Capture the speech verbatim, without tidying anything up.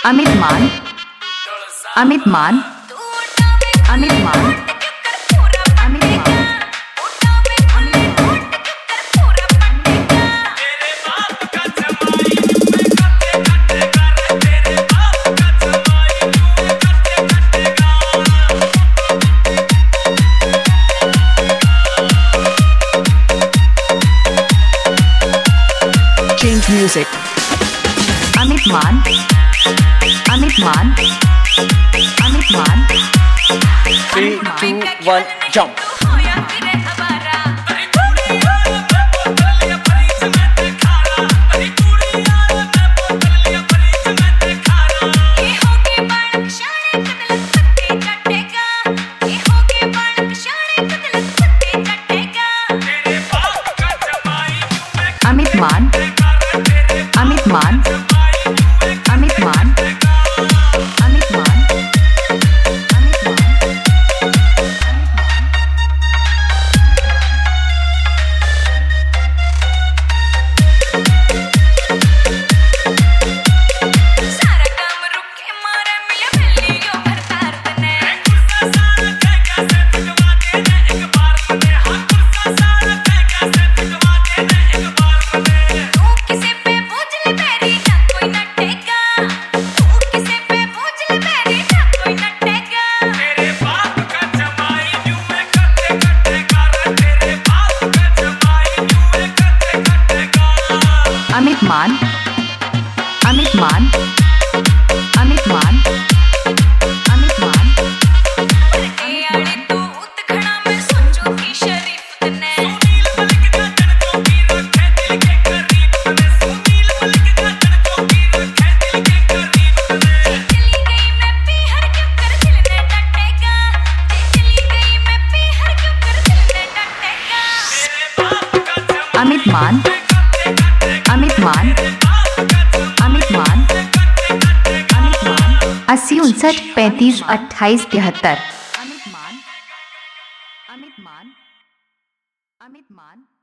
अमित मान, अमित मान, अमित मान, अमित मान। Change music. अमित मान, अमित मान, अमित मान। Three, two, one, jump. Amit मान, अमित मान, अमित मान, अमित मान, अमित मान। सारा काम रुके मारे मिले मिलियो भरतार बने कैसे पिटवा देना एक बार बने हाँ गुस्सा सारा कैसे पिटवा देना एक बार बने तू किसी पे बोझ ले मेरी ना कोई न टेका तू किसी पे बोझ ले मेरी ना कोई न टेका तेरे बाप का जमाई न्यू में कट्टे कट्टे कर तेरे बाप का जमाई न्यू में कट्टे कट्टे कर। अमित मान, अमित मान, अमित मान, अमित मान। यानी तू उतखड़ा में सोचो कि शरीफ तने सुनील मलिक का जन की रखे दिल के करीब तने सुनील मलिक का जन की रखे दिल के करीब तने चली गई मैं पीहर क्यों कर दिल ने डटेगा चली गई मैं पीहर क्यों कर दिल ने डटेगा मेरे बाप का जमाई अमित मान, अमित मान, अमित मान, अमित मान। अस्सी उनसठ पैंतीस अट्ठाईस तिहत्तर। अमित मान, अमित मान, अमित मान।